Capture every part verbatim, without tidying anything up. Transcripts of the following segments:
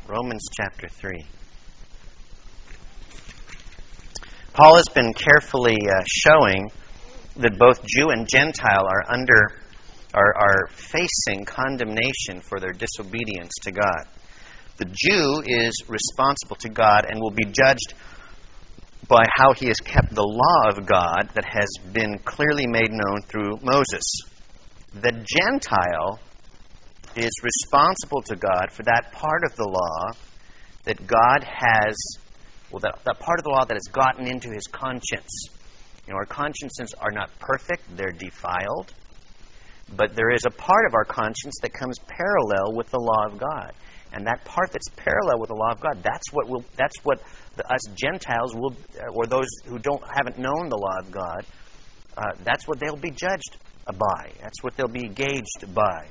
Romans chapter three. Paul has been carefully uh, showing that both Jew and Gentile are under, are, are facing condemnation for their disobedience to God. The Jew is responsible to God and will be judged by how he has kept the law of God that has been clearly made known through Moses. The Gentile is responsible to God for that part of the law that God has, well, that, that part of the law that has gotten into his conscience. You know, our consciences are not perfect, they're defiled, but there is a part of our conscience that comes parallel with the law of God. And that part that's parallel with the law of God, that's what will, that's what the, us Gentiles will, or those who don't haven't known the law of God, uh, that's what they'll be judged by. That's what they'll be gauged by.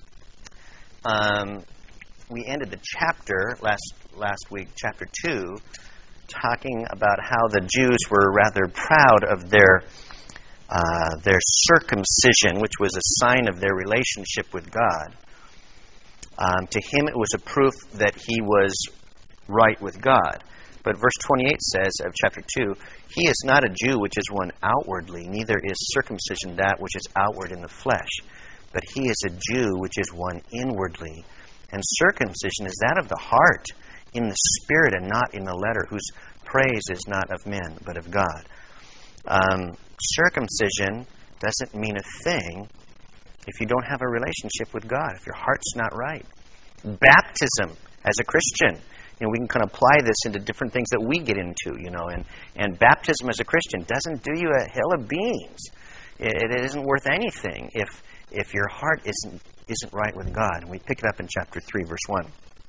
Um, we ended the chapter last last week, chapter two, talking about how the Jews were rather proud of their uh, their circumcision, which was a sign of their relationship with God. Um, to him, it was a proof that he was right with God. But verse twenty-eight says of chapter two, he is not a Jew which is one outwardly, neither is circumcision that which is outward in the flesh. But he is a Jew which is one inwardly. And circumcision is that of the heart, in the spirit and not in the letter, whose praise is not of men, but of God. Um, circumcision doesn't mean a thing if you don't have a relationship with God, if your heart's not right. Baptism as a Christian, you know, we can kind of apply this into different things that we get into, you know, and, and baptism as a Christian doesn't do you a hill of beans. It, it isn't worth anything if if your heart isn't isn't right with God. And we pick it up in chapter three, verse one.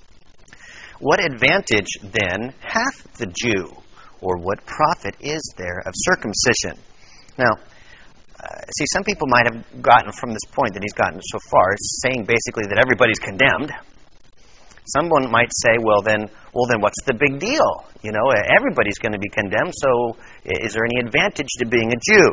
What advantage then hath the Jew, or what profit is there of circumcision? Now, Uh, see, some people might have gotten from this point that he's gotten so far, saying basically that everybody's condemned. Someone might say, well, then, well, then, what's the big deal? You know, everybody's going to be condemned. So, is there any advantage to being a Jew?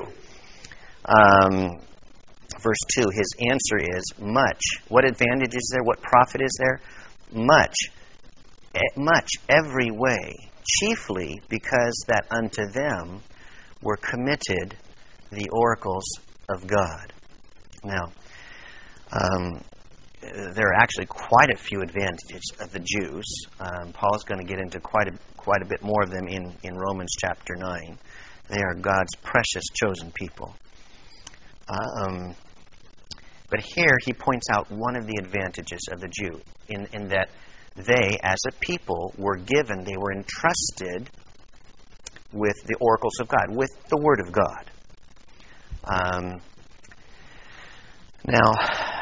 Um, verse two, his answer is much. What advantage is there? What profit is there? Much, much, every way. Chiefly because that unto them were committed the oracles of God. Now, um, there are actually quite a few advantages of the Jews. Um, Paul is going to get into quite a quite a bit more of them in, in Romans chapter nine. They are God's precious chosen people. Um, but here he points out one of the advantages of the Jew, in, in that they, as a people, were given, they were entrusted with the oracles of God, with the Word of God. Um, now,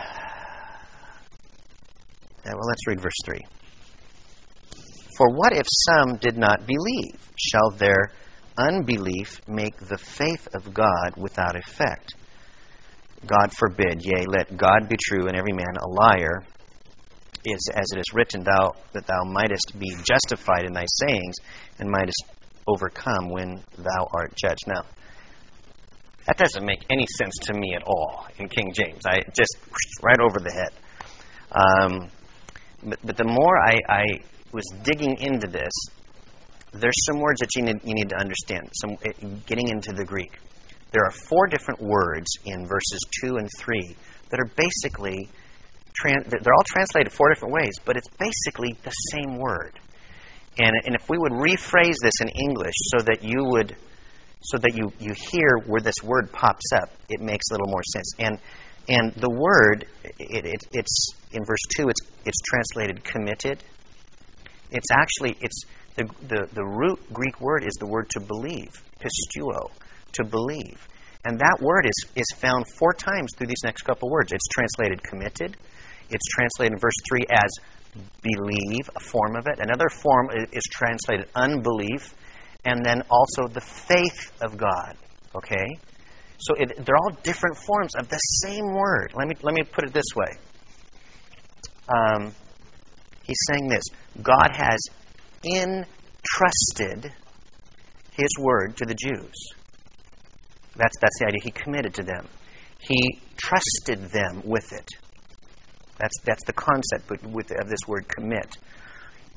well, let's read verse three. For what if some did not believe? Shall their unbelief make the faith of God without effect? God forbid, yea, let God be true and every man a liar, is as it is written, thou that thou mightest be justified in thy sayings and mightest overcome when thou art judged. Now, that doesn't make any sense to me at all in King James. I just right over the head. Um, but, but the more I, I was digging into this, there's some words that you need, you need to understand. Some getting into the Greek. There are four different words in verses two and three that are basically tran- they're all translated four different ways, but it's basically the same word. And and if we would rephrase this in English so that you would. So that you, you hear where this word pops up, it makes a little more sense. And and the word, it, it, it's in verse two, it's it's translated committed. It's actually it's the, the the root Greek word is the word to believe, pistuo, to believe, and that word is is found four times through these next couple words. It's translated committed. It's translated in verse three as believe, a form of it. Another form is translated unbelief. And then also the faith of God, okay? So it, they're all different forms of the same word. Let me let me put it this way. Um, he's saying this. God has entrusted His word to the Jews. That's that's the idea. He committed to them. He trusted them with it. That's that's the concept with, with, of this word commit.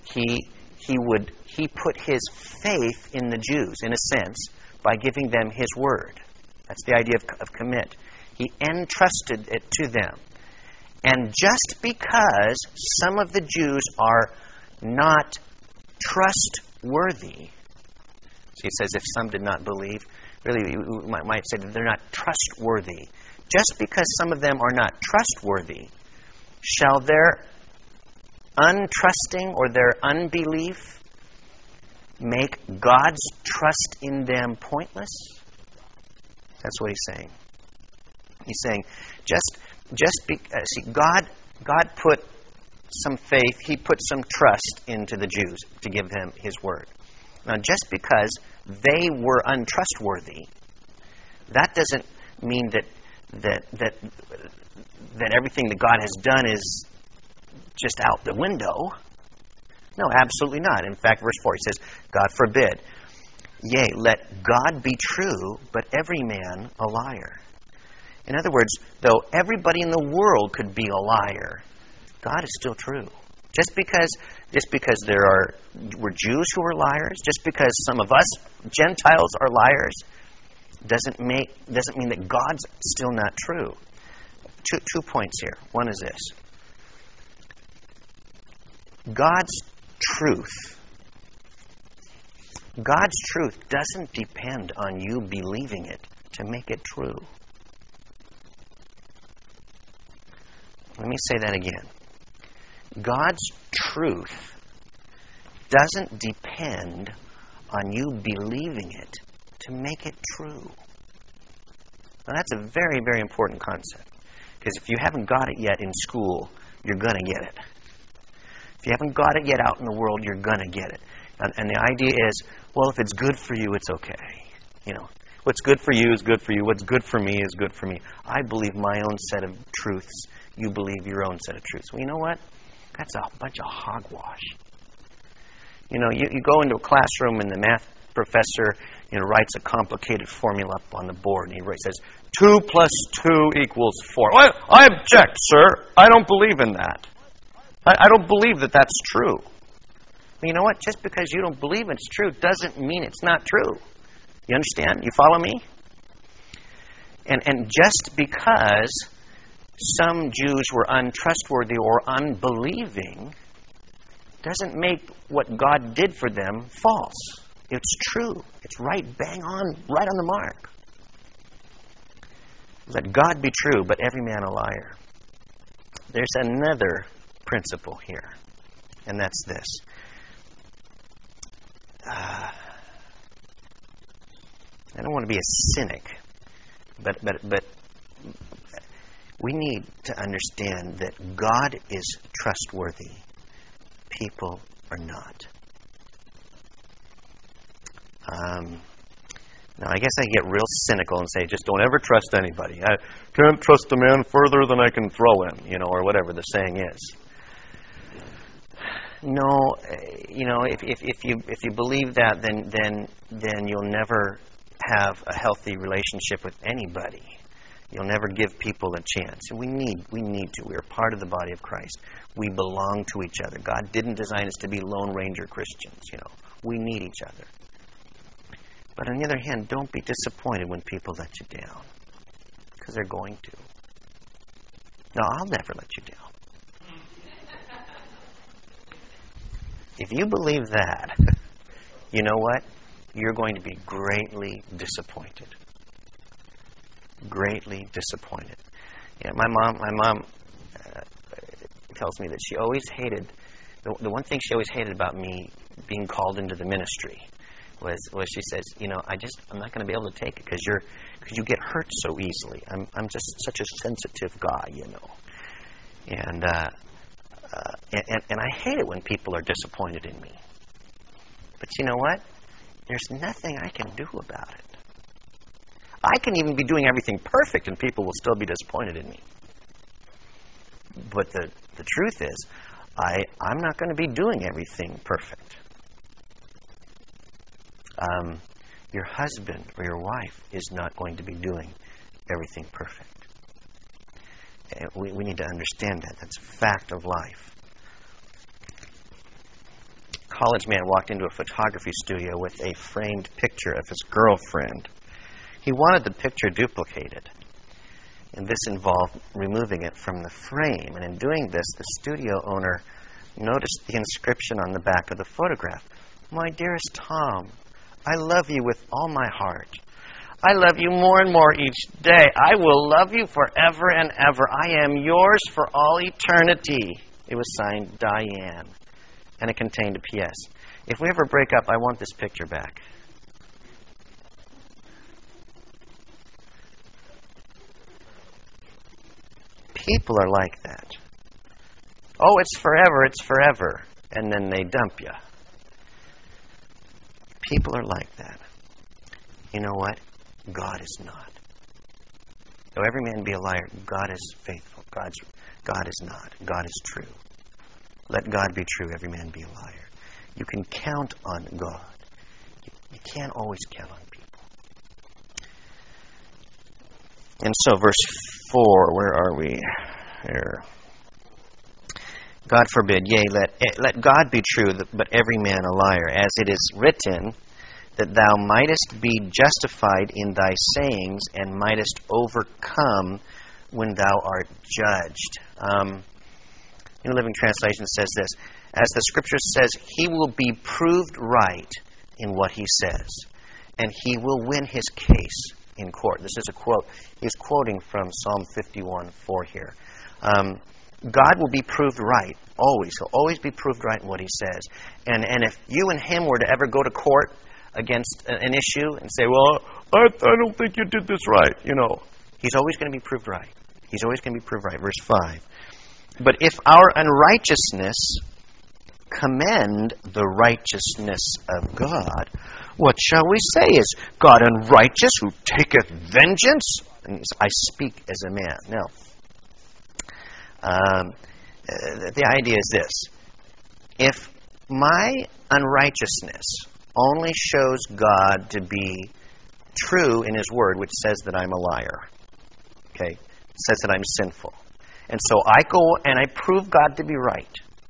he he would he put his faith in the Jews, in a sense, by giving them his word. That's the idea of, of commit. He entrusted it to them. And just because some of the Jews are not trustworthy, so he says if some did not believe, really we might, might say that they're not trustworthy. Just because some of them are not trustworthy, shall their untrusting or their unbelief make God's trust in them pointless? That's what he's saying. He's saying, just just be, uh, see, God God put some faith, He put some trust into the Jews to give them His word. Now, just because they were untrustworthy, that doesn't mean that that that that everything that God has done is just out the window. No, absolutely not. In fact, verse four, he says, God forbid. Yea, let God be true, but every man a liar. In other words, though everybody in the world could be a liar, God is still true. Just because just because there are were Jews who are liars, just because some of us Gentiles are liars, doesn't make doesn't mean that God's still not true. Two two points here. One is this. God's truth. God's truth doesn't depend on you believing it to make it true. Let me say that again. God's truth doesn't depend on you believing it to make it true. Now that's a very, very important concept. Because if you haven't got it yet in school, you're going to get it. If you haven't got it yet out in the world, you're going to get it. And, and the idea is, well, if it's good for you, it's okay. You know, what's good for you is good for you. What's good for me is good for me. I believe my own set of truths. You believe your own set of truths. Well, you know what? That's a bunch of hogwash. You know, you, you go into a classroom and the math professor, you know, writes a complicated formula up on the board, and he writes, says, two plus two equals four. Well, I object, sir. I don't believe in that. I, I don't believe that that's true. But you know what? Just because you don't believe it's true doesn't mean it's not true. You understand? You follow me? And and just because some Jews were untrustworthy or unbelieving doesn't make what God did for them false. It's true. It's right, bang on, right on the mark. Let God be true, but every man a liar. There's another principle here, and that's this. Uh, I don't want to be a cynic, but but but we need to understand that God is trustworthy. People are not. Um, now, I guess I get real cynical and say, just don't ever trust anybody. I can't trust a man further than I can throw him, you know, or whatever the saying is. No, you know, if, if, if you if you believe that, then then then you'll never have a healthy relationship with anybody. You'll never give people a chance. And we need we need to. We're part of the body of Christ. We belong to each other. God didn't design us to be Lone Ranger Christians, you know. We need each other. But on the other hand, don't be disappointed when people let you down. Because they're going to. No, I'll never let you down. If you believe that, you know what? You're going to be greatly disappointed. Greatly disappointed. Yeah, my mom, my mom uh, tells me that she always hated, the, the one thing she always hated about me being called into the ministry was, was she says, you know, I just, I'm not going to be able to take it because you're, because you get hurt so easily. I'm, I'm just such a sensitive guy, you know. And, uh, uh, and, and I hate it when people are disappointed in me. But you know what? There's nothing I can do about it. I can even be doing everything perfect and people will still be disappointed in me. But the, the truth is, I, I'm not going to be doing everything perfect. Um, your husband or your wife is not going to be doing everything perfect. And we, we need to understand that. That's a fact of life. college man walked into a photography studio with a framed picture of his girlfriend. He wanted the picture duplicated, and this involved removing it from the frame. And in doing this, the studio owner noticed the inscription on the back of the photograph. "My dearest Tom, I love you with all my heart. I love you more and more each day. I will love you forever and ever. I am yours for all eternity." It was signed Diane, and it contained a P S. "If we ever break up, I want this picture back." People are like that. Oh, it's forever, it's forever. And then they dump you. People are like that. You know what? God is not. Though every man be a liar, God is faithful. God's, God is not. God is true. Let God be true, every man be a liar. You can count on God. You, you can't always count on people. And so verse four, where are we? Here. God forbid, yea, let, let God be true, but every man a liar, as it is written, that thou mightest be justified in thy sayings, and mightest overcome when thou art judged. Um, New Living Translation says this, as the Scripture says, he will be proved right in what he says, and he will win his case in court. This is a quote. He's quoting from Psalm fifty-one four here. Um, God will be proved right, always. He'll always be proved right in what he says. And and if you and him were to ever go to court against an issue and say, well, I, I don't think you did this right, you know, he's always going to be proved right. He's always going to be proved right. Verse five. But if our unrighteousness commend the righteousness of God, what shall we say? Is God unrighteous who taketh vengeance? And I speak as a man. Now, um, uh, the idea is this. If my unrighteousness only shows God to be true in his word, which says that I'm a liar, okay, says that I'm sinful, and so I go and I prove God to be right.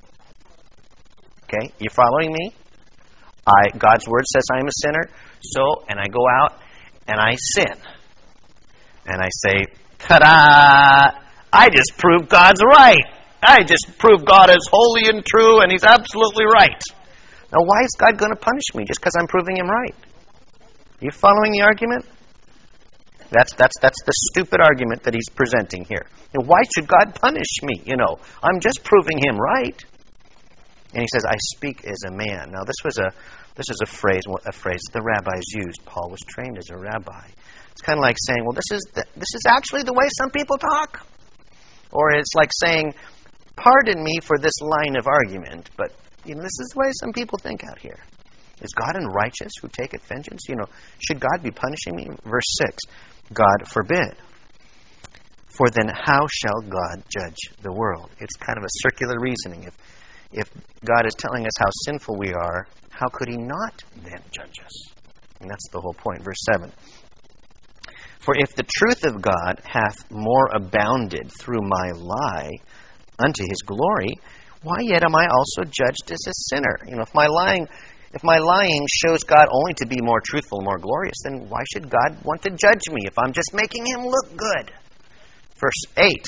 Okay, you following me? I God's word says I am a sinner, so, and I go out and I sin. And I say, ta-da! I just proved God's right. I just proved God is holy and true and he's absolutely right. Now why is God going to punish me just because I'm proving him right? Are you following the argument? That's that's that's the stupid argument that he's presenting here. You know, why should God punish me? You know, I'm just proving him right. And he says, I speak as a man. Now this was a this is a phrase a phrase the rabbis used. Paul was trained as a rabbi. It's kind of like saying, well, this is the, this is actually the way some people talk. Or it's like saying, pardon me for this line of argument, but you know, this is the way some people think out here. Is God unrighteous who taketh vengeance? You know, should God be punishing me? Verse six, God forbid. For then how shall God judge the world? It's kind of a circular reasoning. If if God is telling us how sinful we are, how could he not then judge us? And that's the whole point. Verse seven. For if the truth of God hath more abounded through my lie unto his glory, why yet am I also judged as a sinner? You know, if my lying if my lying shows God only to be more truthful, more glorious, then why should God want to judge me if I'm just making him look good? Verse eight.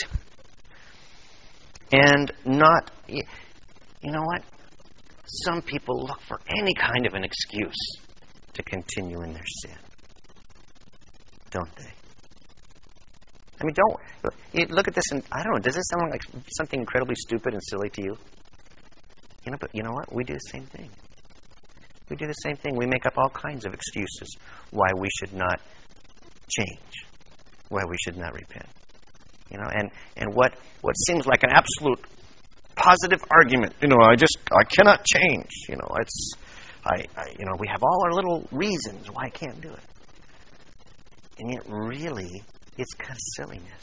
And not, you know what? Some people look for any kind of an excuse to continue in their sin. Don't they? I mean, don't look at this and I don't know. Does this sound like something incredibly stupid and silly to you? You know, but you know what? We do the same thing. We do the same thing. We make up all kinds of excuses why we should not change, why we should not repent. You know, and and what what seems like an absolute positive argument. You know, I just I cannot change. You know, it's I, I you know we have all our little reasons why I can't do it. And yet, really, it's kind of silliness.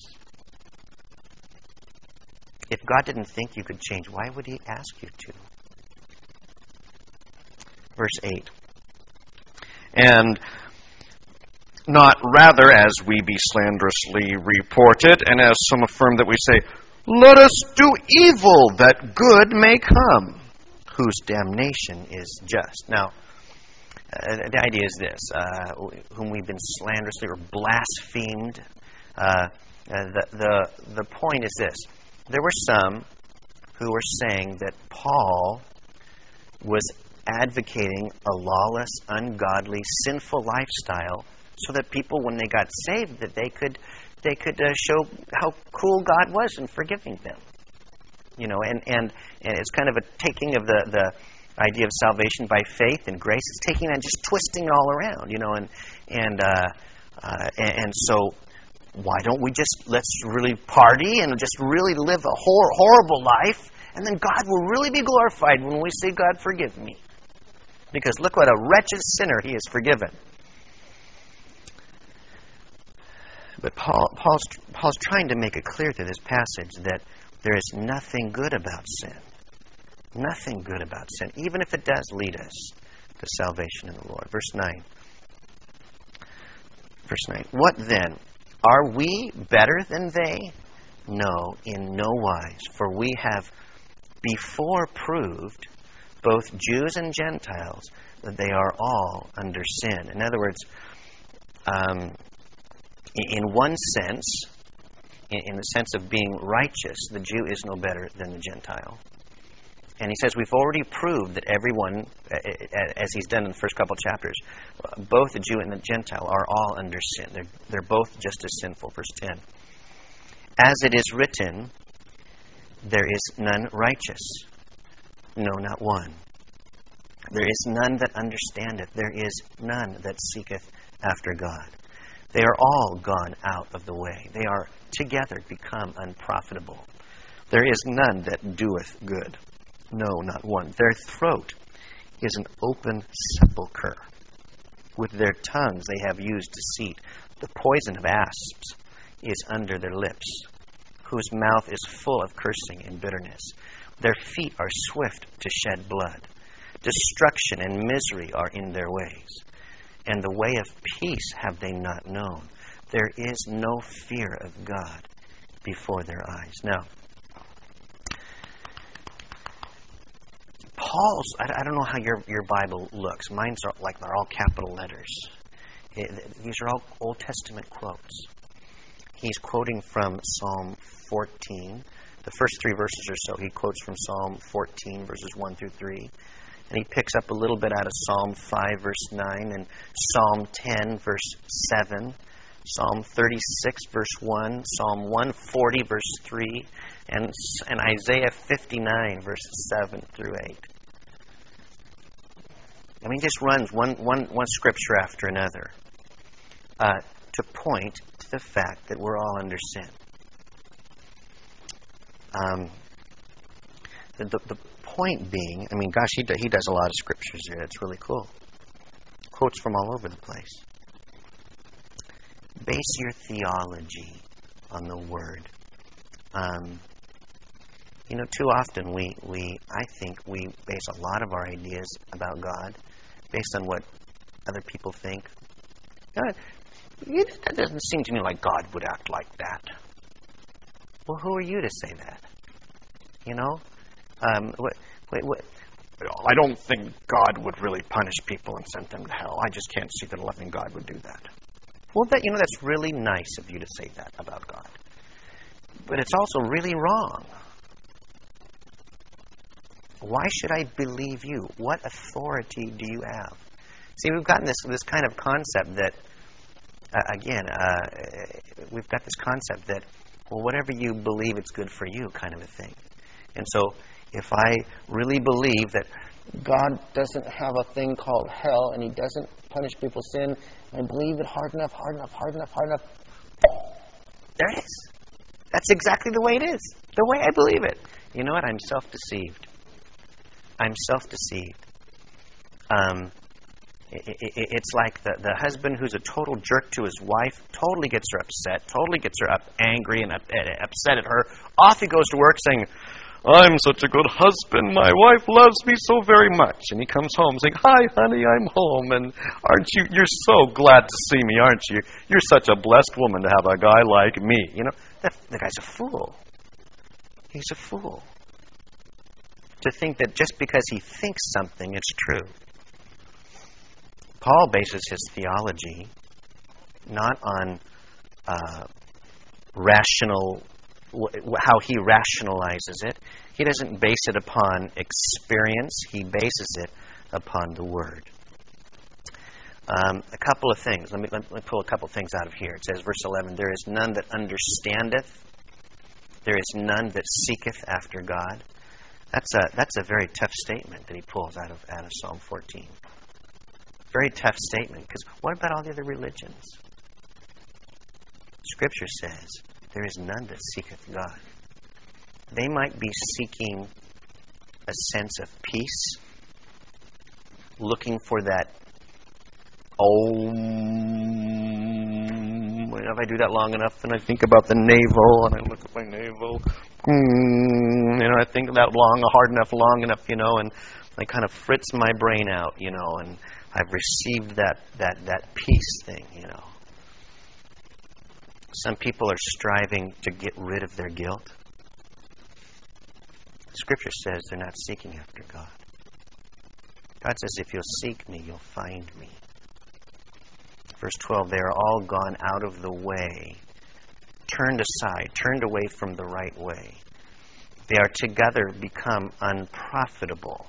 If God didn't think you could change, why would he ask you to? Verse eight. And not rather as we be slanderously reported, and as some affirm that we say, let us do evil that good may come. whose damnation is just. Now, uh, the idea is this, uh, whom we've been slanderously or blasphemed. Uh, uh, the, the, the point is this. There were some who were saying that Paul was advocating a lawless, ungodly, sinful lifestyle so that people, when they got saved, that they could they could uh, show how cool God was in forgiving them. You know, and, and, and it's kind of a taking of the, the idea of salvation by faith and grace. It's taking that and just twisting it all around, you know, and and uh, uh, and, and so why don't we just, let's really party and just really live a hor- horrible life, and then God will really be glorified when we say, God, forgive me. Because look what a wretched sinner he has forgiven. But Paul, Paul's, Paul's trying to make it clear through this passage that there is nothing good about sin. Nothing good about sin, even if it does lead us to salvation in the Lord. Verse nine. Verse nine. What then? Are we better than they? No, in no wise. For we have before proved, both Jews and Gentiles, that they are all under sin. In other words, um, in one sense, in the sense of being righteous, the Jew is no better than the Gentile. And he says we've already proved that everyone, as he's done in the first couple of chapters, both the Jew and the Gentile are all under sin. They're, they're both just as sinful. Verse ten. As it is written, there is none righteous, no, not one. There is none that understandeth. There is none that seeketh after God. They are all gone out of the way. They are together become unprofitable. There is none that doeth good. No, not one. Their throat is an open sepulchre. With their tongues they have used deceit. The poison of asps is under their lips, whose mouth is full of cursing and bitterness. Their feet are swift to shed blood. Destruction and misery are in their ways. And the way of peace have they not known. There is no fear of God before their eyes. Now, Paul's, I, I don't know how your, your Bible looks. Mine's are like they're all capital letters. It, these are all Old Testament quotes. He's quoting from Psalm fourteen. The first three verses or so, he quotes from Psalm fourteen, verses one through three. And he picks up a little bit out of Psalm five, verse nine, and Psalm ten, verse seven, Psalm thirty-six, verse one, Psalm one forty, verse three, and, and Isaiah fifty-nine, verses seven through eight. I mean, he just runs one, one, one scripture after another uh, to point to the fact that we're all under sin. Um, the, the, the point being, I mean, gosh, he, do, he does a lot of scriptures here. That's really cool. Quotes from all over the place. Base your theology on the Word. Um, you know, too often we, we, I think we base a lot of our ideas about God based on what other people think. God, it doesn't seem to me like God would act like that. Well, who are you to say that? You know? Um, what, wait, what? I don't think God would really punish people and send them to hell. I just can't see that a loving God would do that. Well, that, you know, that's really nice of you to say that about God. But it's also really wrong. Why should I believe you? What authority do you have? See, we've gotten this this kind of concept that, uh, again, uh, we've got this concept that, well, whatever you believe, it's good for you kind of a thing. And so if I really believe that God doesn't have a thing called hell and He doesn't punish people's sin, and I believe it hard enough, hard enough, hard enough, hard enough, there it is. That's exactly the way it is. The way I believe it. You know what? I'm self-deceived. I'm self-deceived. Um, it, it, it's like the, the husband who's a total jerk to his wife, totally gets her upset, totally gets her up angry and up, uh, upset at her. Off he goes to work saying, I'm such a good husband. My wife loves me so very much. And he comes home saying, hi, honey, I'm home. And aren't you, you're so glad to see me, aren't you? You're such a blessed woman to have a guy like me. You know, the, the guy's a fool. He's a fool. to think that just because he thinks something, it's true. Paul bases his theology not on uh, rational, how he rationalizes it. He doesn't base it upon experience. He bases it upon the Word. Um, a couple of things. Let me, let me pull a couple of things out of here. It says, verse eleven, there is none that understandeth. There is none that seeketh after God. That's a that's a very tough statement that he pulls out of out of Psalm fourteen. Very tough statement, because what about all the other religions? Scripture says, there is none that seeketh God. They might be seeking a sense of peace, looking for that Om. If I do that long enough, and I think about the navel, and I look at my navel, mm, you know, I think that long, hard enough, long enough, you know, and I kind of fritz my brain out, you know, and I've received that that that peace thing, you know. Some people are striving to get rid of their guilt. Scripture says they're not seeking after God. God says, if you'll seek me, you'll find me. Verse twelve, they are all gone out of the way, turned aside, turned away from the right way. They are together become unprofitable.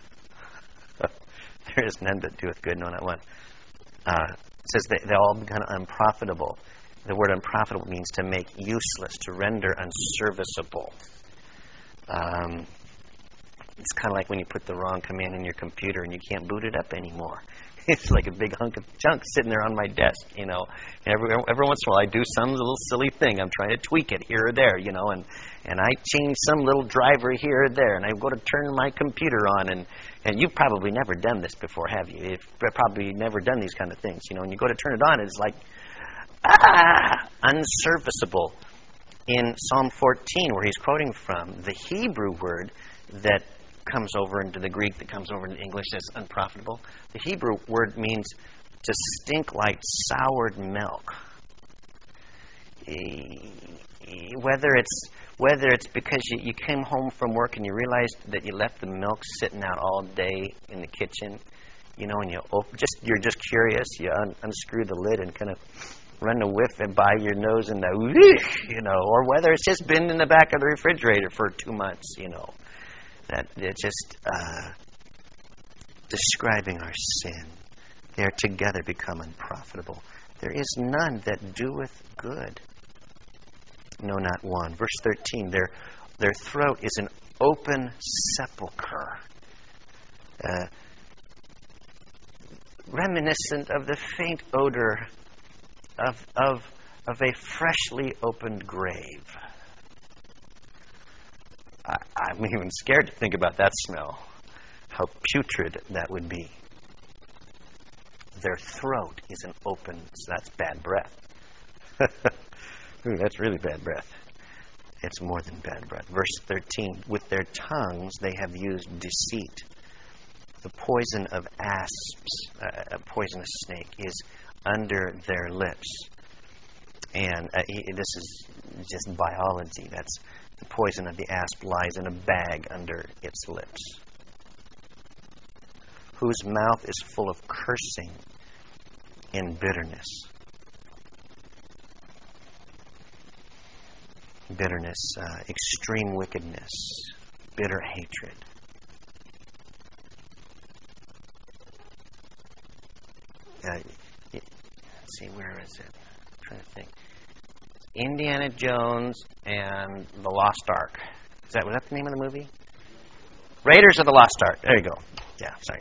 There is none that doeth good, no, not one. Uh, it says they, they all become unprofitable. The word unprofitable means to make useless, to render unserviceable. Um, it's kind of like when you put the wrong command in your computer and you can't boot it up anymore. It's like a big hunk of junk sitting there on my desk, you know. And every, every once in a while I do some little silly thing. I'm trying to tweak it here or there, you know, and, and I change some little driver here or there, and I go to turn my computer on, and, and you've probably never done this before, have you? You've probably never done these kind of things, you know, and you go to turn it on, and it's like, ah, unserviceable. In Psalm fourteen, where he's quoting from, the Hebrew word that comes over into the Greek, that comes over into English as unprofitable, the Hebrew word means to stink like soured milk. Whether it's whether it's because you, you came home from work and you realized that you left the milk sitting out all day in the kitchen, you know, and you open, just you're just curious, you un, unscrew the lid and kind of run a whiff and by your nose and the, you know, or whether it's just been in the back of the refrigerator for two months, you know. That they're just uh, describing our sin. They are together become unprofitable. There is none that doeth good. No, not one. Verse thirteen, their, their throat is an open sepulchre. Uh, reminiscent of the faint odor of, of, of a freshly opened grave. I, I'm even scared to think about that smell. How putrid that would be. Their throat is an open, so that's bad breath. Ooh, that's really bad breath. It's more than bad breath. Verse thirteen, with their tongues they have used deceit. The poison of asps, uh, a poisonous snake, is under their lips. And uh, this is just biology. That's the poison of the asp lies in a bag under its lips. Whose mouth is full of cursing and bitterness. Bitterness, uh, extreme wickedness, bitter hatred. Uh, let's see, where is it? I'm trying to think. Indiana Jones and the Lost Ark. Is that was that the name of the movie? Raiders of the Lost Ark. There you go. Yeah, sorry.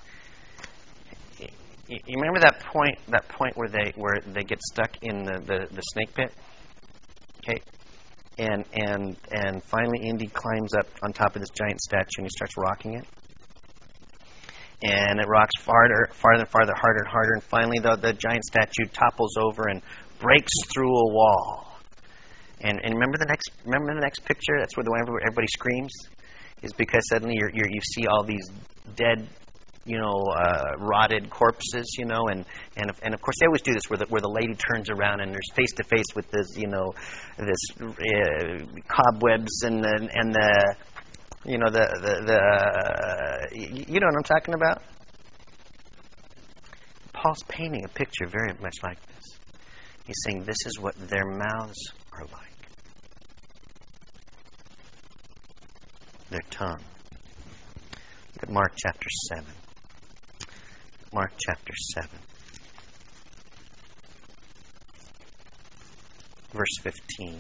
You, you remember that point? That point where they where they get stuck in the, the, the snake pit. Okay, and and and finally Indy climbs up on top of this giant statue and he starts rocking it. And it rocks farther, farther and farther, harder and harder, and finally the the giant statue topples over and breaks through a wall. And and remember the next remember the next picture? That's where the one where everybody screams, is because suddenly you're, you're you see all these dead, you know, uh, rotted corpses, you know, and and of, and of course they always do this where the where the lady turns around and there's face to face with this, you know, this uh, cobwebs and the and the You know, the, the, the uh, you know what I'm talking about? Paul's painting a picture very much like this. He's saying this is what their mouths are like. Their tongue. Look at Mark chapter seven. Mark chapter seven. Verse fifteen.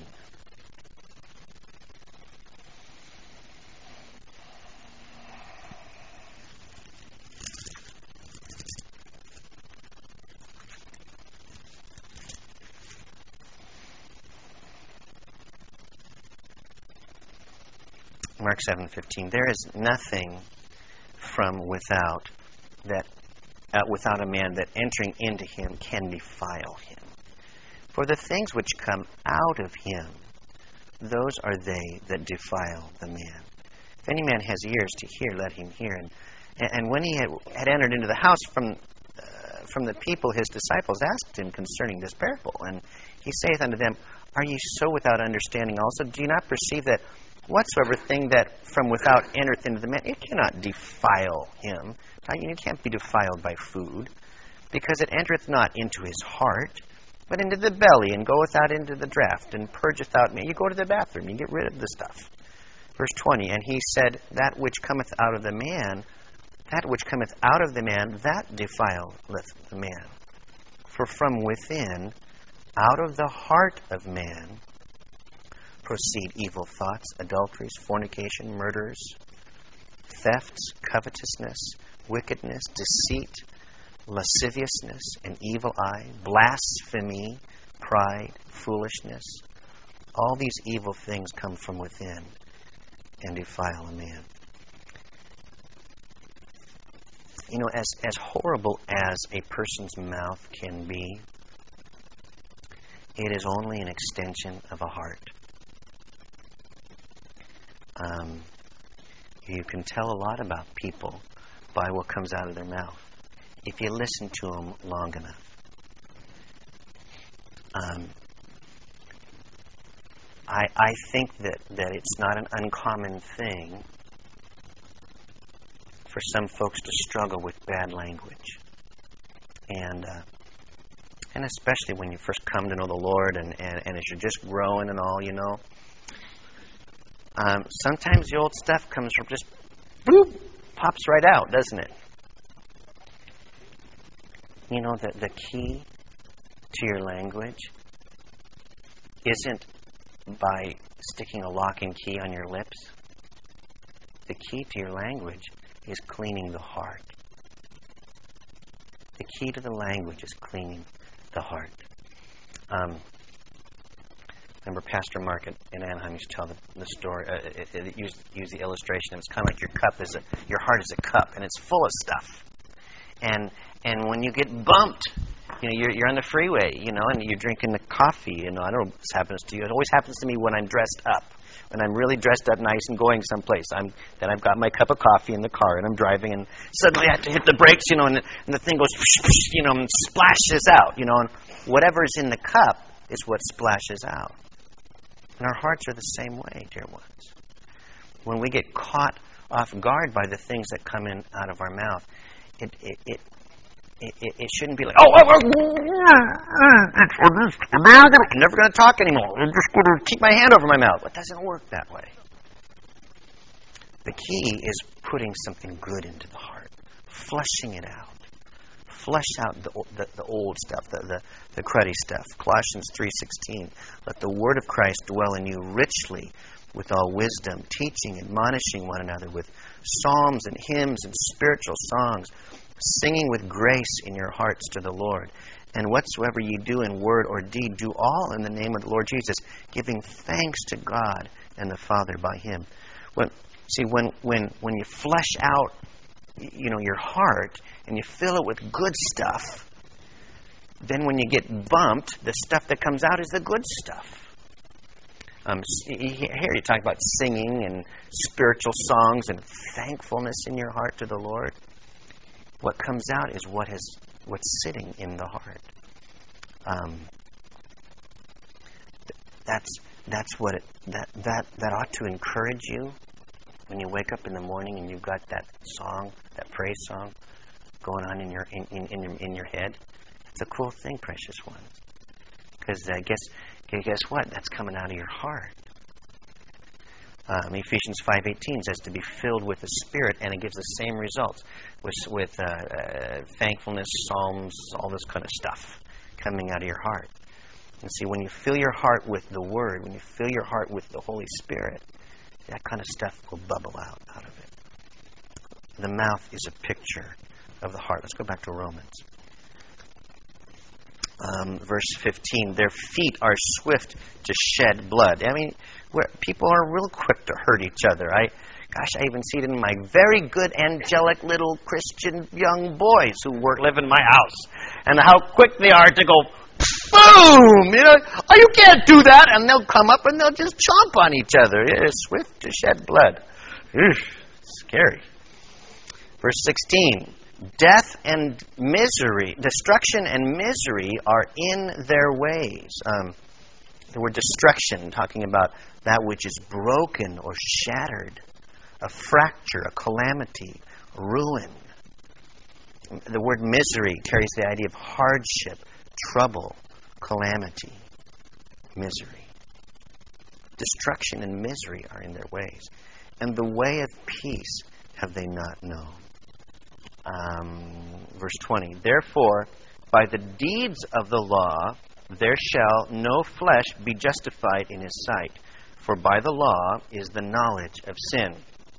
Mark seven fifteen. There is nothing from without that uh, without a man that entering into him can defile him. For the things which come out of him, those are they that defile the man. If any man has ears to hear, let him hear. And, and when he had, had entered into the house from uh, from the people, his disciples asked him concerning this parable. And he saith unto them, Are ye so without understanding also? Do you not perceive that whatsoever thing that from without entereth into the man, it cannot defile him? You can't be defiled by food, because it entereth not into his heart, but into the belly, and goeth out into the draught, and purgeth out man. You go to the bathroom, you get rid of the stuff. Verse twenty, and he said, That which cometh out of the man, that which cometh out of the man, that defileth the man. For from within, out of the heart of man, proceed evil thoughts, adulteries, fornication, murders, thefts, covetousness, wickedness, deceit, lasciviousness, an evil eye, blasphemy, pride, foolishness. All these evil things come from within and defile a man. You know, as, as horrible as a person's mouth can be, it is only an extension of a heart. Um, you can tell a lot about people by what comes out of their mouth if you listen to them long enough. Um, I, I think that, that it's not an uncommon thing for some folks to struggle with bad language. And uh, and especially when you first come to know the Lord and, and, and as you're just growing and all, you know. Um, sometimes the old stuff comes from just, bloop, pops right out, doesn't it? You know, the, the key to your language isn't by sticking a lock and key on your lips. The key to your language is cleaning the heart. The key to the language is cleaning the heart. Um, remember Pastor Mark in Anaheim used to tell the, the story, uh, it, it used, used the illustration. It's kind of like your cup is a, your heart is a cup, and it's full of stuff. And and when you get bumped, you know, you're you're on the freeway, you know, and you're drinking the coffee. You know, I don't know if this happens to you. It always happens to me when I'm dressed up. When I'm really dressed up nice and going someplace, I'm then I've got my cup of coffee in the car and I'm driving, and suddenly I have to hit the brakes, you know, and the, and the thing goes, you know, and splashes out, you know, and whatever's in the cup is what splashes out. And our hearts are the same way, dear ones. When we get caught off guard by the things that come in out of our mouth, it it it, it, it, it shouldn't be like, oh, oh, oh, I'm never going to talk anymore. I'm just going to keep my hand over my mouth. It doesn't work that way. The key is putting something good into the heart, flushing it out. Flush out the, the, the old stuff, the, the, the cruddy stuff. Colossians three sixteen, let the word of Christ dwell in you richly with all wisdom, teaching, admonishing one another with psalms and hymns and spiritual songs, singing with grace in your hearts to the Lord. And whatsoever ye do in word or deed, do all in the name of the Lord Jesus, giving thanks to God and the Father by Him. When, see, when, when, when you flesh out, you know, your heart and you fill it with good stuff, then when you get bumped, the stuff that comes out is the good stuff. Um, here you talk about singing and spiritual songs and thankfulness in your heart to the Lord. What comes out is what has what's sitting in the heart. Um, that's that's what it, that that that ought to encourage you. When you wake up in the morning and you've got that song, that praise song, going on in your in, in, in, your, in your head, it's a cool thing, precious ones. Because uh, guess, guess what? That's coming out of your heart. Um, Ephesians five eighteen says to be filled with the Spirit, and it gives the same results with, with uh, uh, thankfulness, psalms, all this kind of stuff coming out of your heart. And see, when you fill your heart with the Word, when you fill your heart with the Holy Spirit, that kind of stuff will bubble out, out of it. The mouth is a picture of the heart. Let's go back to Romans. Um, verse fifteen, their feet are swift to shed blood. I mean, where people are real quick to hurt each other. I, gosh, I even see it in my very good angelic little Christian young boys who work live in my house, and how quick they are to go, boom! You know, oh, you can't do that, and they'll come up and they'll just chomp on each other. It is swift to shed blood. Ugh, scary. Verse sixteen. Death and misery, destruction and misery are in their ways. Um, the word destruction, talking about that which is broken or shattered, a fracture, a calamity, ruin. The word misery carries the idea of hardship, trouble, calamity, misery. Destruction and misery are in their ways. And the way of peace have they not known. Um, verse twenty, therefore, by the deeds of the law, there shall no flesh be justified in his sight, for by the law is the knowledge of sin.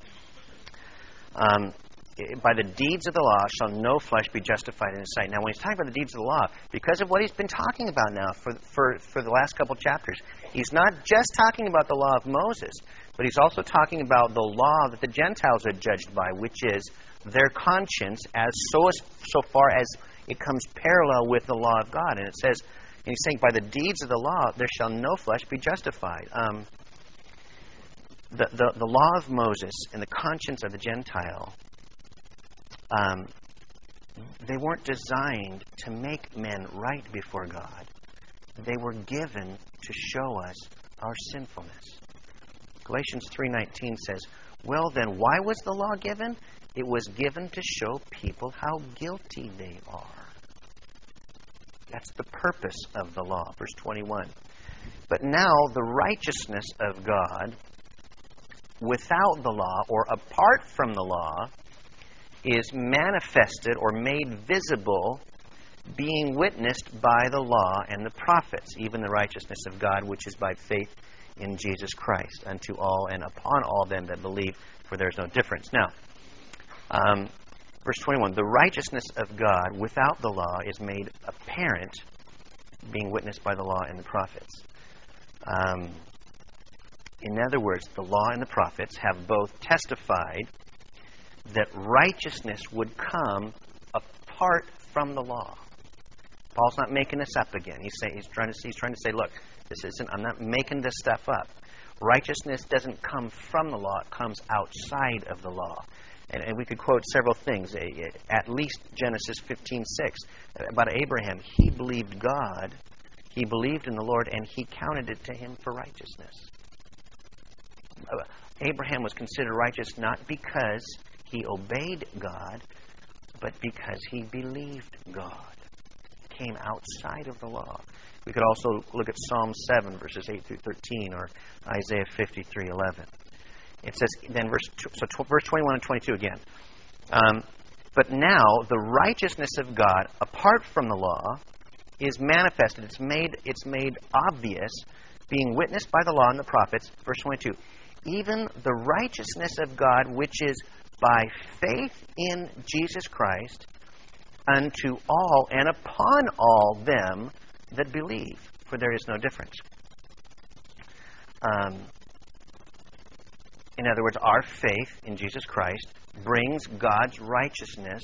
Um, by the deeds of the law shall no flesh be justified in his sight. Now, when he's talking about the deeds of the law, because of what he's been talking about now for, for, for the last couple chapters, he's not just talking about the law of Moses, but he's also talking about the law that the Gentiles are judged by, which is their conscience, as so as, so far as it comes parallel with the law of God. And it says, and he's saying, by the deeds of the law, there shall no flesh be justified. Um, the, the, the law of Moses and the conscience of the Gentile, um, they weren't designed to make men right before God. They were given to show us our sinfulness. Galatians three nineteen says, well then, why was the law given? It was given to show people how guilty they are. That's the purpose of the law. Verse twenty-one. But now the righteousness of God, without the law or apart from the law, is manifested or made visible, being witnessed by the law and the prophets, even the righteousness of God, which is by faith in Jesus Christ, unto all and upon all them that believe, for there is no difference. Now, Um, verse twenty-one, the righteousness of God without the law is made apparent, being witnessed by the law and the prophets. Um, in other words, the law and the prophets have both testified that righteousness would come apart from the law. Paul's not making this up again. He's, say, he's, trying to, he's trying to say, look, this isn't, I'm not making this stuff up. Righteousness doesn't come from the law, it comes outside of the law. And, and we could quote several things, at least Genesis fifteen six, about Abraham. He believed God, he believed in the Lord, and he counted it to him for righteousness. Abraham was considered righteous not because he obeyed God, but because he believed God. He came outside of the law. We could also look at Psalm seven, verses eight through thirteen, or Isaiah fifty-three eleven. It says, then verse so tw- verse twenty-one and twenty-two again. Um, but now the righteousness of God, apart from the law, is manifested. It's made. It's made obvious, being witnessed by the law and the prophets. Verse twenty-two. Even the righteousness of God, which is by faith in Jesus Christ, unto all and upon all them that believe, for there is no difference. Um, in other words, our faith in Jesus Christ brings God's righteousness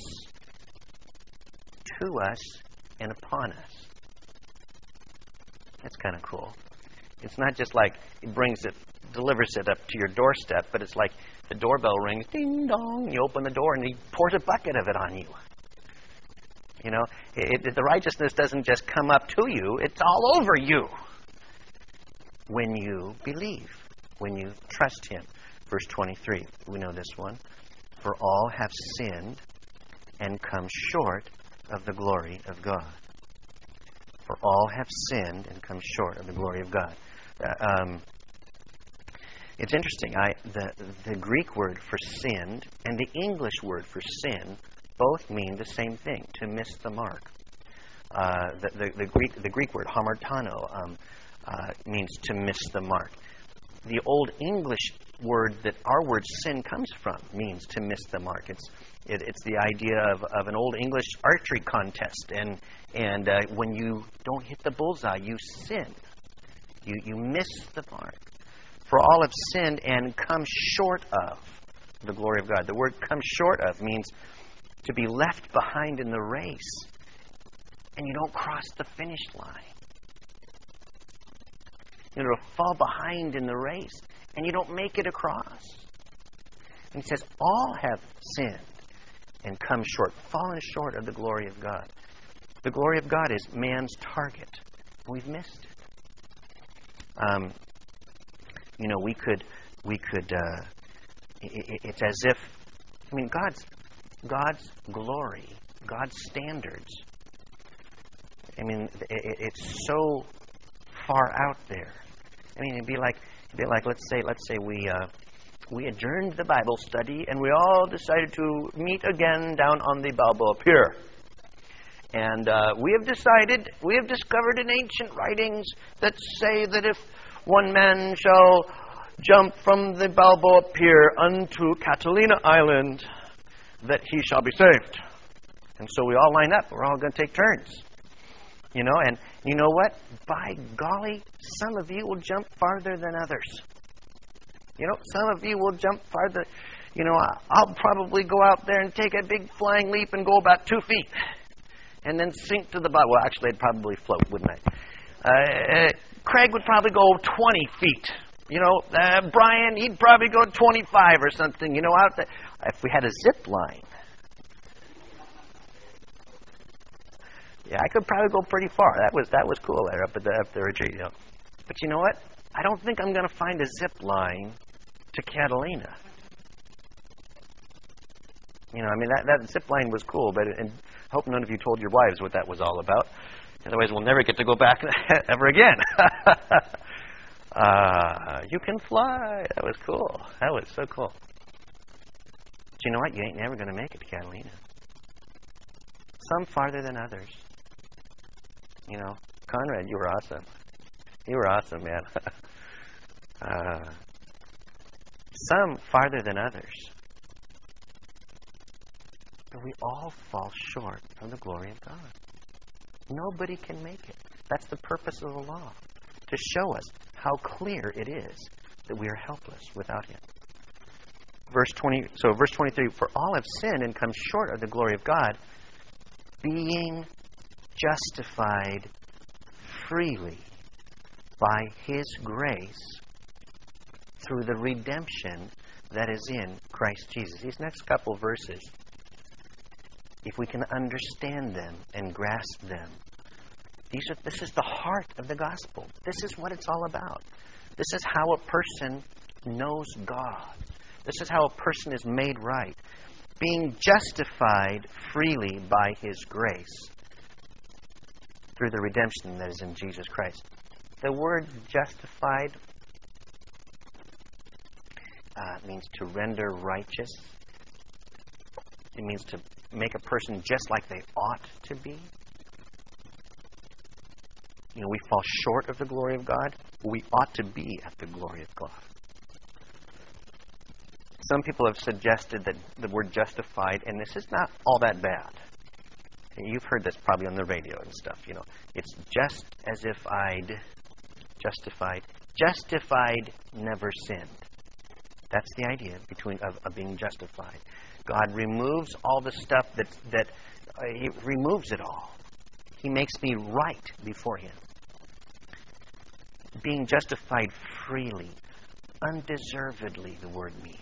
to us and upon us. That's kind of cool. It's not just like it brings it, delivers it up to your doorstep, but it's like the doorbell rings, ding dong, you open the door and he pours a bucket of it on you. You know, it, it, the righteousness doesn't just come up to you, it's all over you when you believe, when you trust Him. Verse twenty-three, we know this one. For all have sinned and come short of the glory of God. For all have sinned and come short of the glory of God. Uh, um, it's interesting. I, the, the Greek word for sinned and the English word for sin both mean the same thing, to miss the mark. Uh, the, the, the Greek the Greek word hamartano um, uh, means to miss the mark. The Old English word that our word sin comes from means to miss the mark. It's it, it's the idea of, of an Old English archery contest, and and uh, when you don't hit the bullseye, you sin. You you miss the mark. For all have sinned and come short of the glory of God. The word "come short of" means to be left behind in the race, and you don't cross the finish line. You know, to fall behind in the race, and you don't make it across. And he says, all have sinned and come short, fallen short of the glory of God. The glory of God is man's target. We've missed it. Um, you know, we could, we could. Uh, it, it's as if, I mean, God's, God's glory, God's standards. I mean, it, it's so far out there. I mean, it'd be like, it'd be like, let's say, let's say we uh, we adjourned the Bible study, and we all decided to meet again down on the Balboa Pier. And uh, we have decided, we have discovered in ancient writings that say that if one man shall jump from the Balboa Pier unto Catalina Island, that he shall be saved. And so we all line up. We're all going to take turns. You know, and you know what? By golly, some of you will jump farther than others. You know, some of you will jump farther. You know, I'll probably go out there and take a big flying leap and go about two feet. And then sink to the bottom. Well, actually, I'd probably float, wouldn't I? Uh, uh, Craig would probably go twenty feet. You know, uh, Brian, he'd probably go twenty-five or something. You know, out there. If we had a zip line. Yeah, I could probably go pretty far. That was that was cool there up at the up the retreat. You know. But you know what? I don't think I'm going to find a zip line to Catalina. You know, I mean that, that zip line was cool, but and I hope none of you told your wives what that was all about. Otherwise, we'll never get to go back ever again. uh, you can fly. That was cool. That was so cool. But you know what? You ain't never going to make it to Catalina. Some farther than others. You know, Conrad, you were awesome. You were awesome, man. uh, some farther than others. But we all fall short of the glory of God. Nobody can make it. That's the purpose of the law, to show us how clear it is that we are helpless without Him. Verse twenty. So, verse twenty-three: For all have sinned and come short of the glory of God, being justified freely by His grace through the redemption that is in Christ Jesus. These next couple verses, if we can understand them and grasp them, these are, this is the heart of the gospel. This is what it's all about. This is how a person knows God. This is how a person is made right. Being justified freely by His grace through the redemption that is in Jesus Christ. The word justified uh, means to render righteous. It means to make a person just like they ought to be. You know, we fall short of the glory of God. We ought to be at the glory of God. Some people have suggested that the word justified, and this is not all that bad. You've heard this probably on the radio and stuff, you know. It's just as if I'd justified. Justified, never sinned. That's the idea between of, of being justified. God removes all the stuff that, that uh, He removes it all. He makes me right before Him. Being justified freely, undeservedly, the word means.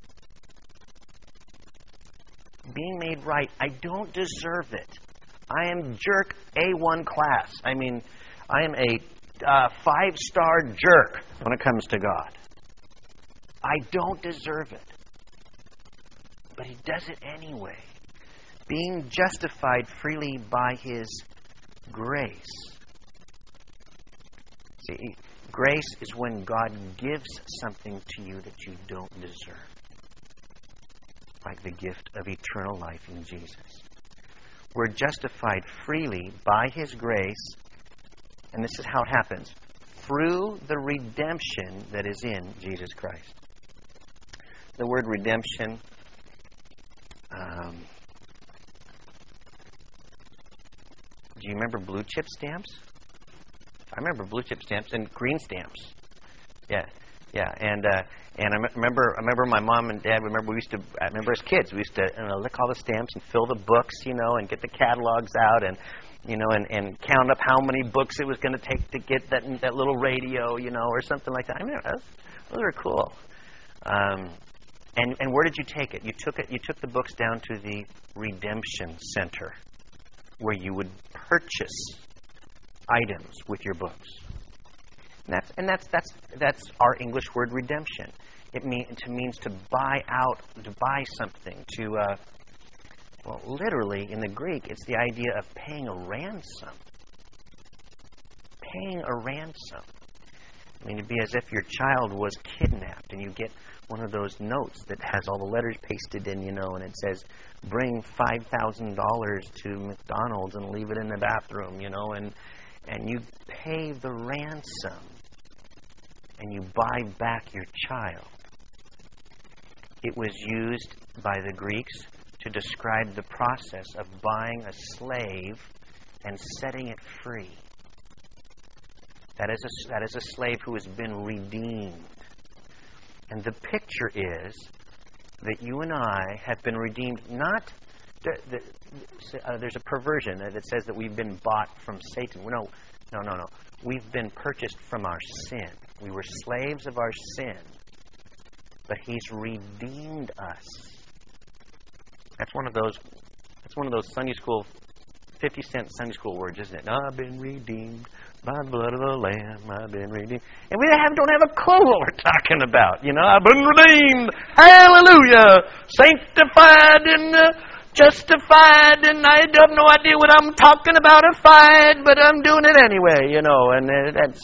Being made right, I don't deserve it. I am jerk A one class. I mean, I am a uh, five-star jerk when it comes to God. I don't deserve it. But He does it anyway. Being justified freely by His grace. See, grace is when God gives something to you that you don't deserve. Like the gift of eternal life in Jesus. We're justified freely by His grace, and this is how it happens, through the redemption that is in Jesus Christ. The word redemption, um, do you remember blue chip stamps? I remember blue chip stamps and green stamps. Yeah, yeah, and uh, and I remember, I remember my mom and dad. Remember, we used to. I remember as kids, we used to you know, lick all the stamps and fill the books, you know, and get the catalogs out, and you know, and, and count up how many books it was going to take to get that that little radio, you know, or something like that. I mean, those, those are cool. Um, and and where did you take it? You took it. You took the books down to the redemption center, where you would purchase items with your books. And that's and that's that's that's our English word redemption. It mean it means to buy out, to buy something. To uh, well, literally in the Greek, it's the idea of paying a ransom. Paying a ransom. I mean, it'd be as if your child was kidnapped, and you get one of those notes that has all the letters pasted in, you know, and it says, "Bring five thousand dollars to McDonald's and leave it in the bathroom," you know, and and you pay the ransom. And you buy back your child. It was used by the Greeks to describe the process of buying a slave and setting it free. That is a, that is a slave who has been redeemed. And the picture is that you and I have been redeemed, not... The, the, uh, there's a perversion that says that we've been bought from Satan. No, no, no, no. We've been purchased from our sin. We were slaves of our sin. But He's redeemed us. That's one of those that's one of those Sunday school, fifty cent Sunday school words, isn't it? I've been redeemed by the blood of the Lamb. I've been redeemed. And we have, don't have a clue what we're talking about. You know, I've been redeemed. Hallelujah. Sanctified and uh, justified, and I have no idea what I'm talking about or fied, but I'm doing it anyway, you know, and uh, that's...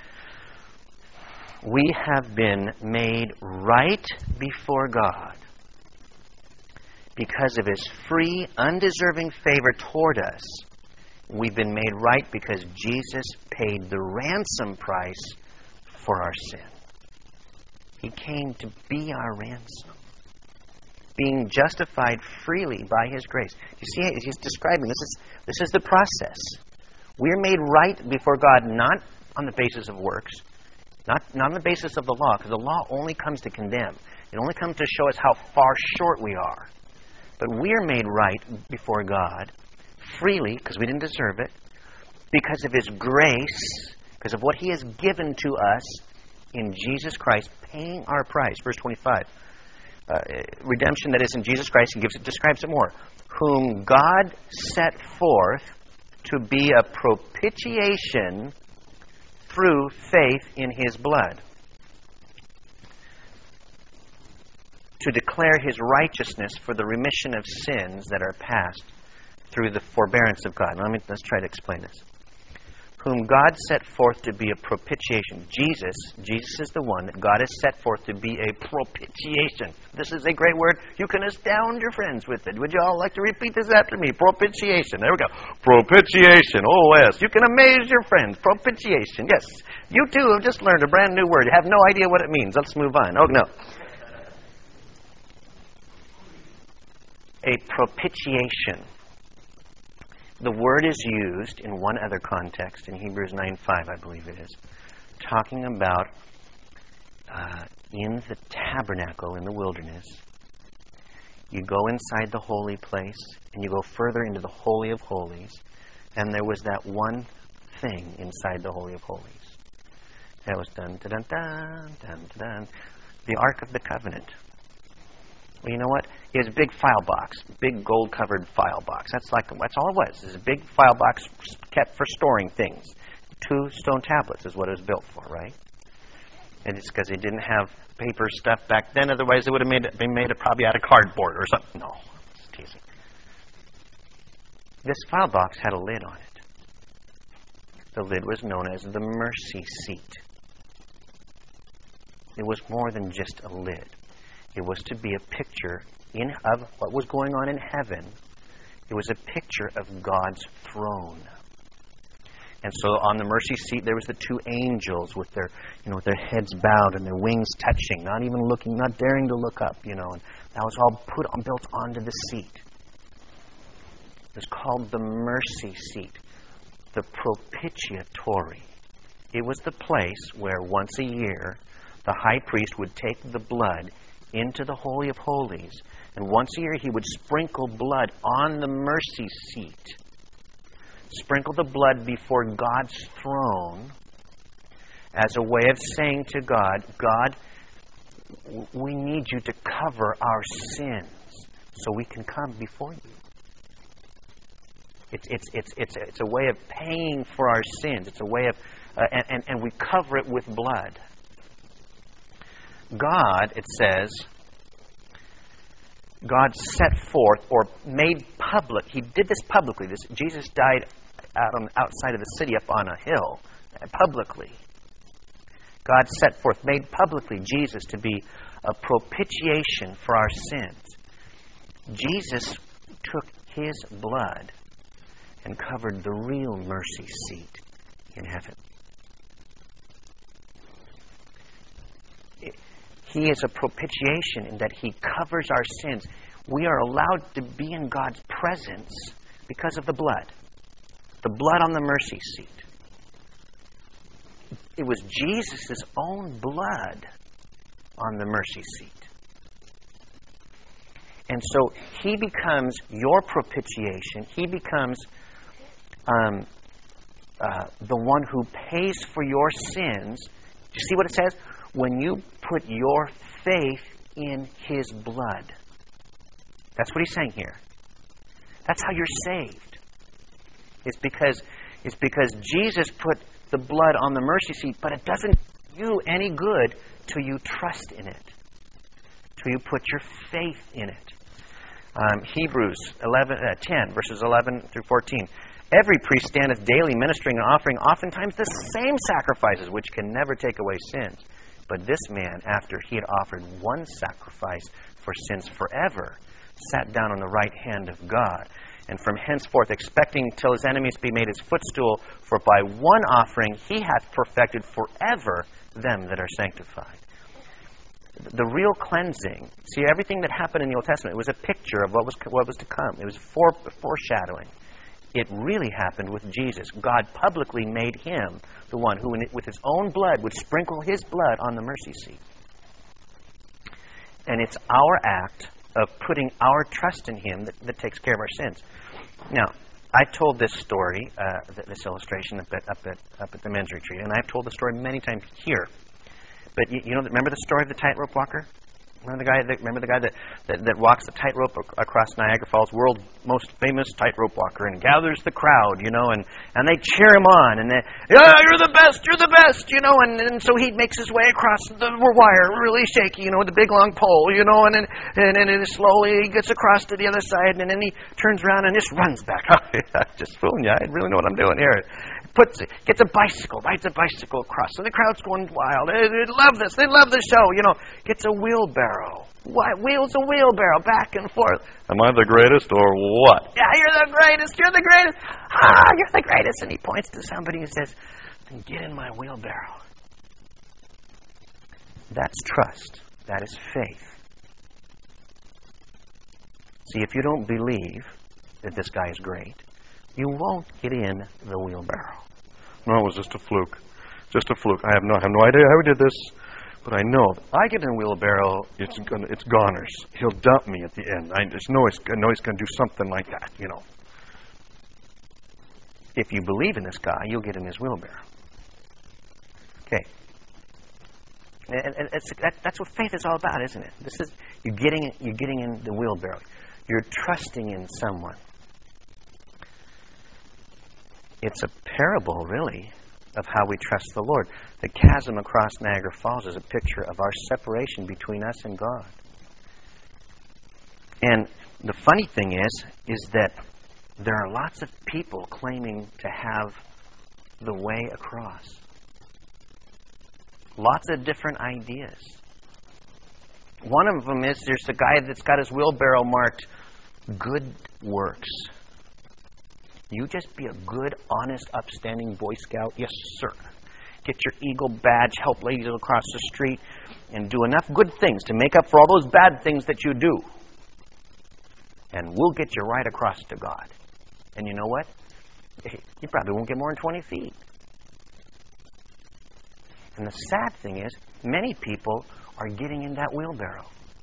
We have been made right before God because of His free, undeserving favor toward us. We've been made right because Jesus paid the ransom price for our sin. He came to be our ransom. Being justified freely by His grace. You see, He's describing this is this is the process. We're made right before God not on the basis of works, not, not on the basis of the law, because the law only comes to condemn. It only comes to show us how far short we are. But we're made right before God freely, because we didn't deserve it, because of His grace, because of what He has given to us in Jesus Christ, paying our price. Verse twenty-five. Uh, redemption that is in Jesus Christ, He gives it, describes it more. Whom God set forth to be a propitiation through faith in His blood, to declare His righteousness for the remission of sins that are past through the forbearance of God. Let me, let's try to explain this. Whom God set forth to be a propitiation. Jesus, Jesus is the one that God has set forth to be a propitiation. This is a great word. You can astound your friends with it. Would you all like to repeat this after me? Propitiation. There we go. Propitiation. Oh, yes. You can amaze your friends. Propitiation. Yes. You too have just learned a brand new word. You have no idea what it means. Let's move on. Oh, no. A propitiation. The word is used in one other context, in Hebrews nine five, I believe it is, talking about uh, in the tabernacle in the wilderness, you go inside the holy place, and you go further into the Holy of Holies, and there was that one thing inside the Holy of Holies. That was dun dun dun dun dun, the Ark of the Covenant. Well, you know what? It was a big file box, big gold-covered file box. That's like that's all it was. It was a big file box kept for storing things. Two stone tablets is what it was built for, right? And it's because they didn't have paper stuff back then. Otherwise, they would have made it, been made it probably out of cardboard or something. No, it's teasing. This file box had a lid on it. The lid was known as the mercy seat. It was more than just a lid. It was to be a picture in of what was going on in heaven. It was a picture of God's throne. And so on the mercy seat there was the two angels with their, you know, with their heads bowed and their wings touching, not even looking, not daring to look up, you know. And that was all put on, built onto the seat. It was called the mercy seat, the propitiatory. It was the place where once a year the high priest would take the blood into the Holy of Holies, and once a year he would sprinkle blood on the mercy seat. Sprinkle the blood before God's throne as a way of saying to God, God, we need you to cover our sins so we can come before you. It's it's it's it's it's a way of paying for our sins. It's a way of, uh, and, and and we cover it with blood. God, it says, God set forth or made public. He did this publicly. This Jesus died out on outside of the city, up on a hill, publicly. God set forth, made publicly Jesus to be a propitiation for our sins. Jesus took His blood and covered the real mercy seat in heaven. He is a propitiation in that He covers our sins. We are allowed to be in God's presence because of the blood. The blood on the mercy seat. It was Jesus' own blood on the mercy seat. And so He becomes your propitiation. He becomes um, uh, the one who pays for your sins. Do you see what it says? When you put your faith in His blood. That's what He's saying here. That's how you're saved. It's because, it's because Jesus put the blood on the mercy seat, but it doesn't do you any good till you trust in it. Till you put your faith in it. Um, Hebrews eleven, uh, ten, verses eleven through fourteen. Every priest standeth daily ministering and offering oftentimes the same sacrifices, which can never take away sins. But this man, after he had offered one sacrifice for sins forever, sat down on the right hand of God, and from henceforth expecting till his enemies be made his footstool, for by one offering he hath perfected forever them that are sanctified. The real cleansing, see, everything that happened in the Old Testament, it was a picture of what was what was to come. It was fore, foreshadowing. It really happened with Jesus. God publicly made Him the one who, with His own blood, would sprinkle His blood on the mercy seat. And it's our act of putting our trust in Him that, that takes care of our sins. Now, I told this story, uh, this illustration up at, up at up at the men's retreat, and I've told the story many times here. But you, you know, remember the story of the tightrope walker? Remember the guy that remember the guy that, that, that walks the tightrope across Niagara Falls, world's most famous tightrope walker, and gathers the crowd, you know, and, and they cheer him on, and they, yeah, you're the best, you're the best, you know, and, and so he makes his way across the wire, really shaky, you know, with the big long pole, you know, and then and, and, and slowly he gets across to the other side, and then he turns around and just runs back. I'm just fooling you. I really know what I'm doing here. Puts it, gets a bicycle, rides a bicycle across. So the crowd's going wild. They, they love this. They love the show. You know, gets a wheelbarrow. Why, wheels a wheelbarrow back and forth. Am I the greatest or what? Yeah, you're the greatest. You're the greatest. Ah, you're the greatest. And he points to somebody and says, then get in my wheelbarrow. That's trust. That is faith. See, if you don't believe that this guy is great, you won't get in the wheelbarrow. No, it was just a fluke. Just a fluke. I have no, I have no idea how he did this, but I know if I get in a wheelbarrow, it's gonna, it's goners. He'll dump me at the end. I just know he's, I know he's going to do something like that, you know. If you believe in this guy, you'll get in his wheelbarrow. Okay. And, and it's, that, that's what faith is all about, isn't it? This is you getting you getting in the wheelbarrow. You're trusting in someone. It's a parable, really, of how we trust the Lord. The chasm across Niagara Falls is a picture of our separation between us and God. And the funny thing is, is that there are lots of people claiming to have the way across. Lots of different ideas. One of them is there's a guy that's got his wheelbarrow marked good works. You just be a good, honest, upstanding Boy Scout. Yes, sir. Get your Eagle badge, help ladies across the street, and do enough good things to make up for all those bad things that you do. And we'll get you right across to God. And you know what? You probably won't get more than twenty feet. And the sad thing is, many people are getting in that wheelbarrow.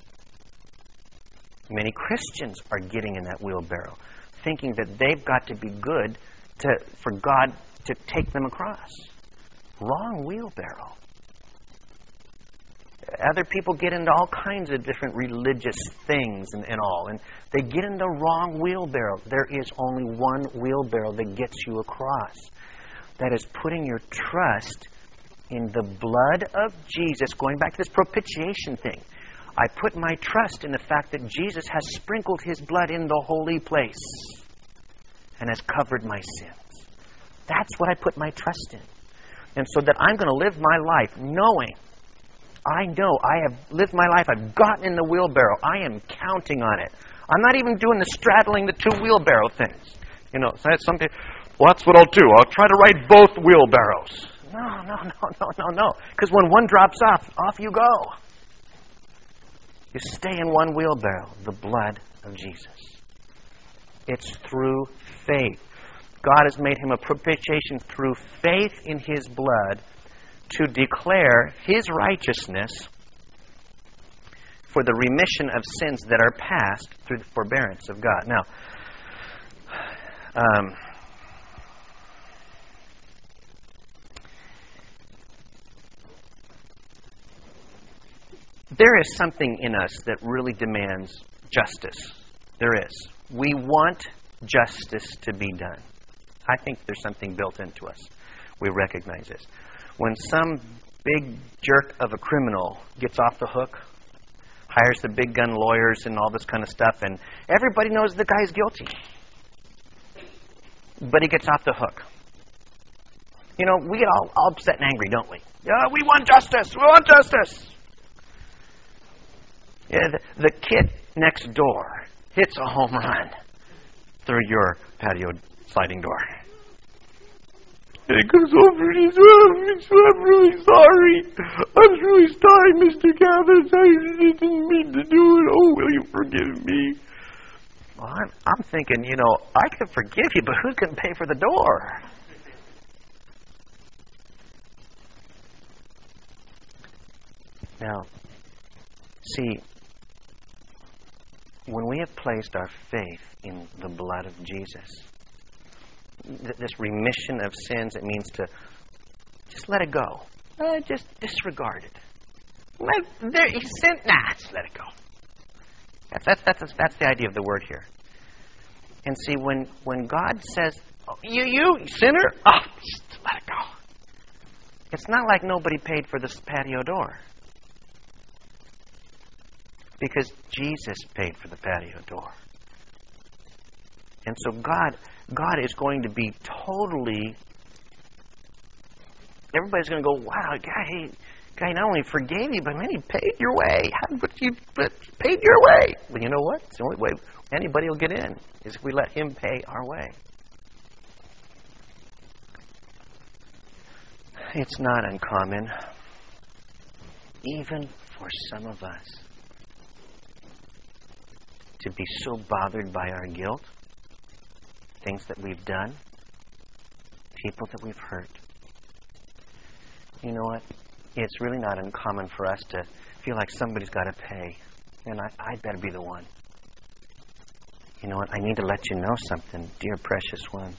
Many Christians are getting in that wheelbarrow, thinking that they've got to be good to, for God to take them across. Wrong wheelbarrow. Other people get into all kinds of different religious things and, and all, and they get in the wrong wheelbarrow. There is only one wheelbarrow that gets you across. That is putting your trust in the blood of Jesus. Going back to this propitiation thing. I put my trust in the fact that Jesus has sprinkled His blood in the holy place and has covered my sins. That's what I put my trust in. And so that I'm going to live my life knowing, I know I have lived my life, I've gotten in the wheelbarrow, I am counting on it. I'm not even doing the straddling the two wheelbarrow things. You know, some people, well, that's what I'll do. I'll try to ride both wheelbarrows. No, no, no, no, no, no. Because when one drops off, off you go. You stay in one wheelbarrow, the blood of Jesus. It's through faith. God has made Him a propitiation through faith in His blood to declare His righteousness for the remission of sins that are past through the forbearance of God. Now, um, there is something in us that really demands justice. There is. We want justice to be done. I think there's something built into us. We recognize this. When some big jerk of a criminal gets off the hook, hires the big gun lawyers and all this kind of stuff, and everybody knows the guy's guilty. But he gets off the hook. You know, we get all, all upset and angry, don't we? Yeah, we want justice! We want justice! Yeah, the, the kid next door hits a home run through your patio sliding door. And it goes over and he says, oh, I'm really sorry. I'm really sorry, Mister Gathers. I didn't mean to do it. Oh, will you forgive me? Well, I'm, I'm thinking, you know, I can forgive you, but who's going to pay for the door? Now, see, when we have placed our faith in the blood of Jesus, th- this remission of sins, it means to just let it go. Uh, just disregard it. Let, there, he sinned. Nah, just let it go. That's, that's, that's, that's the idea of the word here. And see, when, when God says, oh, you, you, sinner, oh, just let it go. It's not like nobody paid for this patio door. Because Jesus paid for the patio door. And so God God is going to be totally... Everybody's going to go, wow, guy, guy not only forgave you, but man, he paid your way. How would you but paid your way? Well, you know what? It's the only way anybody will get in is if we let Him pay our way. It's not uncommon, even for some of us, to be so bothered by our guilt, things that we've done, people that we've hurt. You know what? It's really not uncommon for us to feel like somebody's got to pay, and I, I better be the one. You know what? I need to let you know something, dear precious one.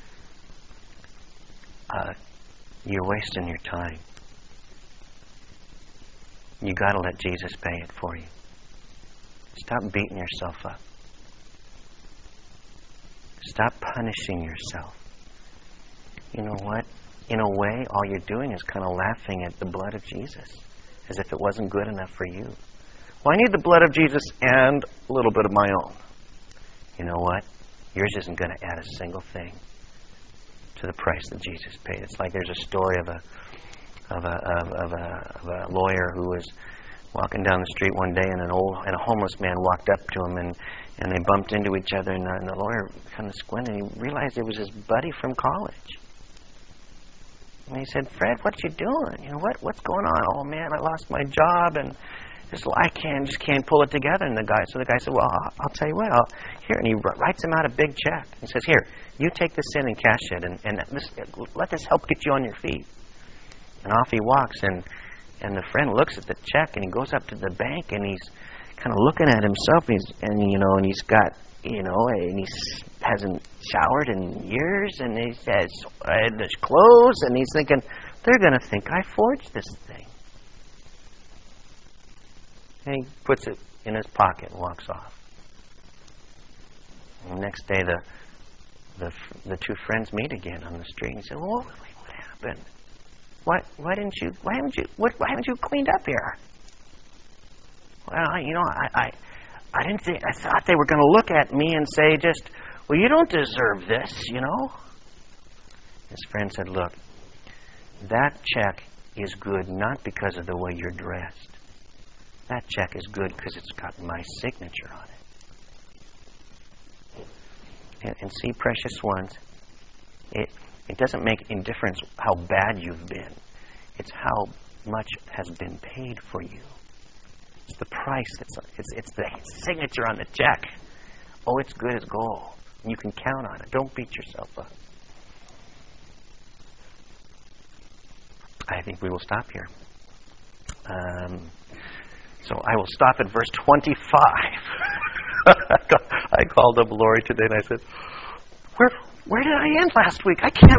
Uh, you're wasting your time. You got to let Jesus pay it for you. Stop beating yourself up. Stop punishing yourself. You know what? in a way, all you're doing is kind of laughing at the blood of Jesus, as if it wasn't good enough for you. Well, I need the blood of Jesus and a little bit of my own. You know what? Yours isn't going to add a single thing to the price that Jesus paid. It's like there's a story of a of a of, of a of a lawyer who was walking down the street one day, and an old and a homeless man walked up to him, and, and they bumped into each other, and, uh, and the lawyer kind of squinted, and he realized it was his buddy from college. And he said, "Fred, what you doing? You know what what's going on?" "Oh man, I lost my job, and just I can't just can't pull it together." And the guy, so the guy said, "Well, I'll, I'll tell you what, I'll here." And he writes him out a big check. He says, "Here, you take this in and cash it, and, and this, let this help get you on your feet." And off he walks, and and the friend looks at the check, and he goes up to the bank, and he's kind of looking at himself, and, he's, and you know, and he's got, you know, and he hasn't showered in years, and he has uh, his clothes, and he's thinking, they're going to think I forged this thing. And he puts it in his pocket and walks off. And the next day, the the the two friends meet again on the street, and he said, "Well, what, what happened? Why why didn't you why haven't you what why haven't you cleaned up here?" "Well, you know, I I, I didn't think I thought they were going to look at me and say just, well, you don't deserve this, you know." His friend said, "Look, that check is good not because of the way you're dressed. That check is good because it's got my signature on it." And, and see, precious ones, it it doesn't make any difference how bad you've been. It's how much has been paid for you. It's the price that's it's it's the signature on the check. Oh, it's good as gold. You can count on it. Don't beat yourself up. I think we will stop here. Um, so I will stop at verse twenty-five. I called up Lori today and I said, Where where did I end last week? I can't